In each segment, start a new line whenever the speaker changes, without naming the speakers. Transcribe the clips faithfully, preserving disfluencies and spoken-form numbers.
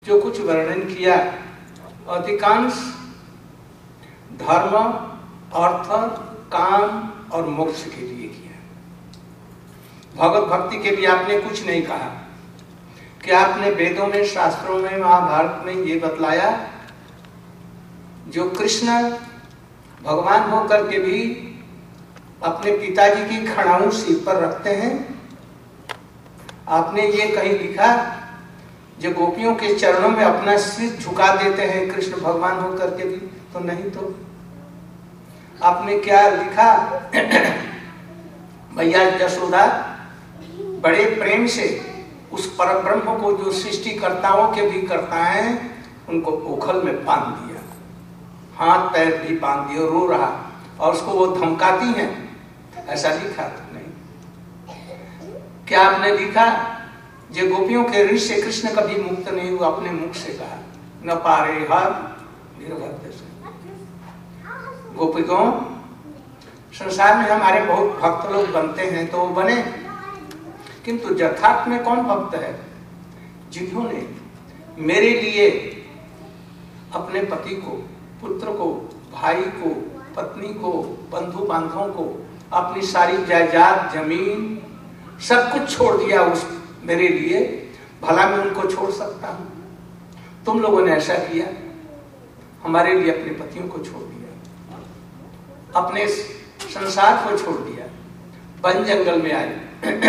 जो कुछ वर्णन किया अधिकांश धर्म, अर्थ, काम और मोक्ष के लिए किया। भगवत भक्ति के लिए आपने कुछ नहीं कहा। क्या आपने वेदों में, शास्त्रों में, महाभारत में ये बतलाया जो कृष्ण भगवान होकर के भी अपने पिताजी की खड़ाऊ सिर पर रखते हैं? आपने ये कहीं लिखा जो गोपियों के चरणों में अपना सिर झुका देते हैं कृष्ण भगवान होकर के भी? तो नहीं। तो आपने क्या लिखा? भैया यशोदा बड़े प्रेम से उस परब्रह्म को जो सृष्टिकर्ताओं के भी करता है उनको ओखल में बांध दिया, हाथ पैर भी बांध दिए, रो रहा और उसको वो धमकाती हैं, ऐसा लिखा? तो नहीं। क्या आपने लिखा जो गोपियों के ऋण से कृष्ण कभी मुक्त नहीं हुआ? अपने मुख से कहा, न पारे हर निर्भर से। गोपियों, संसार में हमारे बहुत भक्त लोग बनते हैं तो वो बने, किंतु यथार्थ में कौन भक्त है? जिन्होंने मेरे लिए अपने पति को, पुत्र को, भाई को, पत्नी को, बंधु बांधवों को, अपनी सारी जायदाद, जमीन सब कुछ छोड़ दिया उस मेरे लिए। भला मैं उनको छोड़ सकता हूं? तुम लोगों ने ऐसा किया, हमारे लिए अपने पतियों को छोड़ दिया, अपने संसार को छोड़ दिया, वन जंगल में आए,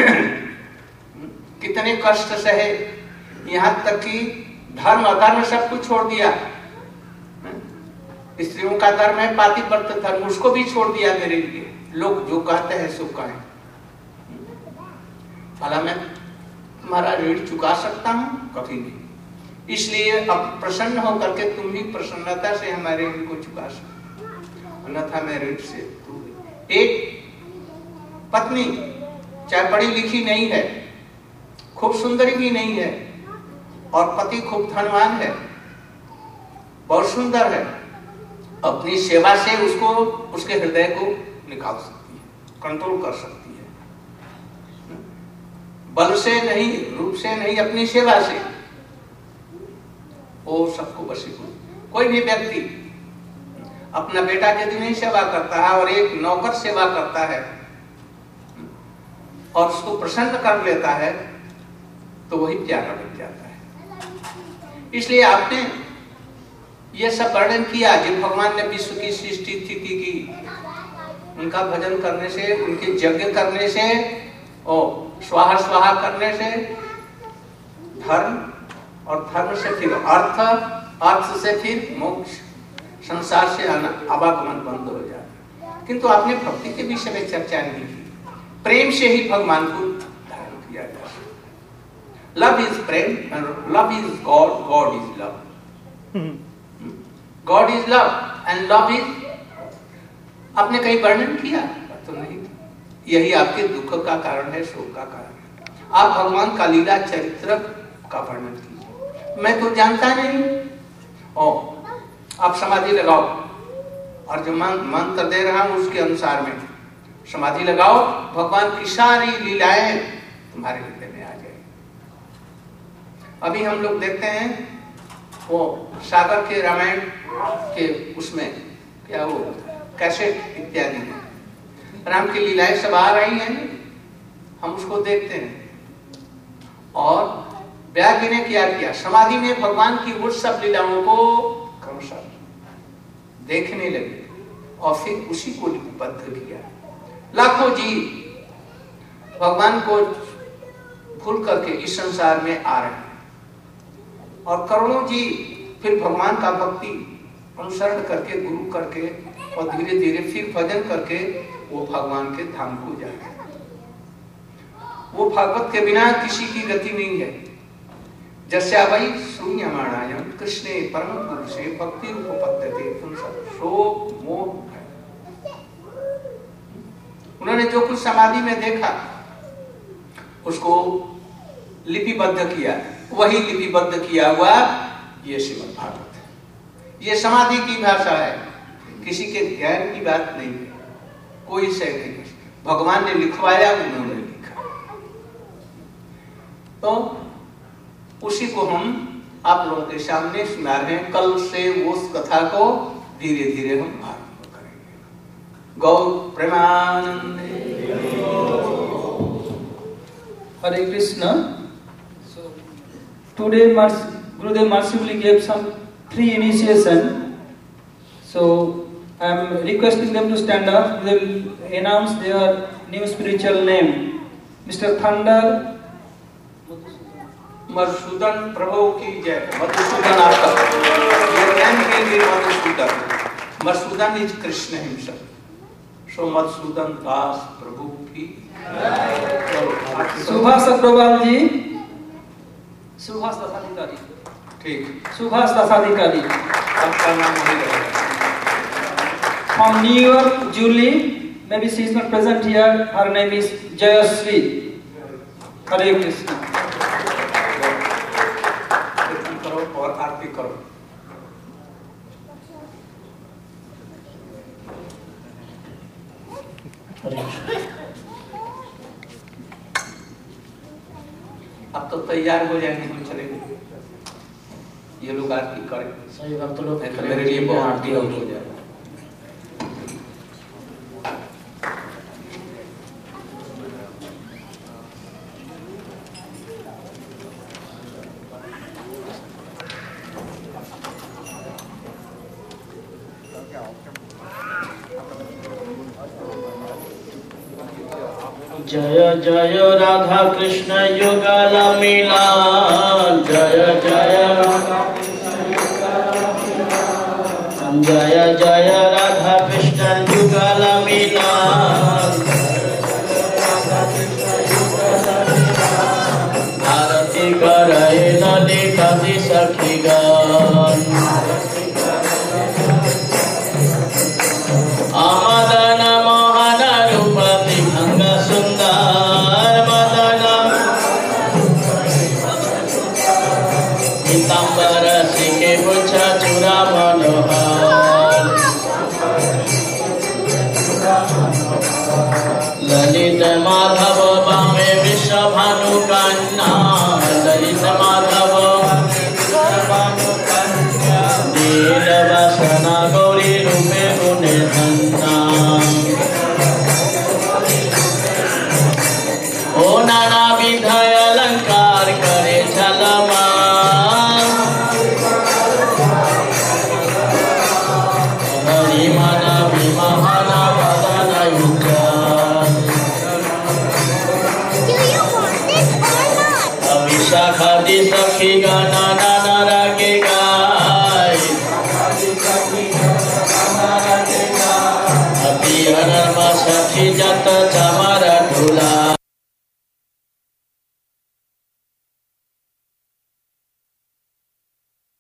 कितने कष्ट सहे, यहां तक कि धर्म अधर्म सब कुछ छोड़ दिया। स्त्रियों का धर्म है पातिव्रत्य धर्म, उसको भी छोड़ दिया मेरे लिए। लोग जो कहते हैं सो कहें, भला मैं तुम्हारा ऋण चुका सकता हूं? कभी नहीं। इसलिए अब प्रसन्न होकर के तुम भी प्रसन्नता से हमारे ऋण को चुका सकते, अन्यथा मैं ऋण से दूर। एक पत्नी चाहे पढ़ी लिखी नहीं है, खूब सुंदरी भी नहीं है, और पति खूब धनवान है, बहुत सुंदर है, अपनी सेवा से उसको, उसके हृदय को निकाल सकती है, कंट्रोल कर सकती है। बल से नहीं, रूप से नहीं, अपनी सेवा से वो सबको वशीभूत। कोई भी व्यक्ति अपना बेटा यदि नहीं सेवा करता है और एक नौकर सेवा करता है और उसको प्रसन्न कर लेता है तो वही प्यारा बन जाता है। इसलिए आपने ये सब वर्णन किया जो भगवान ने विश्व की सृष्टि स्थिति की, उनका भजन करने से, उनके यज्ञ करने से और स्वाहा स्वाहा करने से धर्म, और धर्म से फिर अर्थ, अर्थ से फिर मोक्ष, संसार से आवागमन बंद हो जाए। किंतु आपने भक्ति के विषय में चर्चा नहीं की। प्रेम से ही भगवान को धारण किया जा सकता। लव इज प्रेम, love is God, God is love, God is love and love is. आपने कहीं वर्णन किया? तो नहीं। यही आपके दुख का कारण है, शोक का कारण है। आप भगवान का लीला चरित्र का वर्णन कीजिए। मैं तो जानता नहीं। और आप समाधि लगाओ और जो मंत्र दे रहा हूं उसके अनुसार में समाधि लगाओ, भगवान की सारी लीलाएं तुम्हारे हृदय में आ जाएगी। अभी हम लोग देखते हैं वो सागर के रामायण के उसमें क्या वो कैसेट इत्यादि में राम की लीलाएं सब आ रही हैं, हम उसको देखते हैं। और व्यास ने क्या किया? समाधि में भगवान की वो सब लीलाओं को क्रमशः देखने लगे और फिर उसी को लिपिबद्ध किया। लाखों जीव भगवान को भूल करके इस संसार में आ रहे हैं और करोड़ों जीव फिर भगवान का भक्ति अनुसरण करके, गुरु करके और धीरे धीरे फिर भजन करके वो भगवान के धाम को जाए। वो भागवत के बिना किसी की गति नहीं है। जैसे वही शून्यमाणायम कृष्णे परम गुरु से भक्ति रूपपद्धते तुम सब शोक मोह। उन्होंने जो कुछ समाधि में देखा उसको लिपिबद्ध किया, वही लिपिबद्ध किया हुआ ये श्रीमद् भागवत है। ये समाधि की भाषा है, किसी के ज्ञान की बात नहीं है, कोई से नहीं। भगवान ने लिखवाया, उन्होंने लिखा, तो उसी को हम आप लोगों के सामने सुना रहे हैं। कल से उस कथा को धीरे धीरे हम आरंभ करेंगे। गौ प्रेमानंदे।
Hare Krishna. So today Gurudev mercifully gave some three initiation. So I am requesting them to stand up. They will announce their new spiritual name. Mister Thunder
Madhusudan प्रभु की जय। मधुसूदन आपका your name will be Madhusudan. Madhusudan is Krishna himself. So Madhusudan दास प्रभु की जय।
सुभाष अग्रवाल जी, सुभाष दासाधिकारी।
ठीक,
सुभाष दासाधिकारी।
आपका नाम वही रहेगा।
From New York, Julie, maybe she is not present here. Her name is Jayashree. Hare Krishna.
करो और आरती करो। अब तो तैयार हो जाएंगे, हम चलेंगे। ये लोग आरती करें।
सही बात तो लोग
मेरे लिए बहुत आरती हो जाए।
जय जय राधा कृष्ण युगल मिलन, जय जय राधा कृष्ण युगल मिलन, जय जय राधा कृष्ण युगल मिलन, भारती करे नदी कवि सखीगण, अमदन मोहन रूप दिभंग सुंदर मदन, पीतांबर सिके पुछ चूड़ा मनोहर, ललित माधव बामे विश्वभानु कन्या, ललित माधव नील वसना गौरी रूपे गुणे धन्ना, ओ नाना विध अलंकार करे झलमा, हरि मन विमोहन वदन युगल, अभिषाखादि सखी गण नाना रागे गाय, अति अनर्म सखी जत चमर ढुला,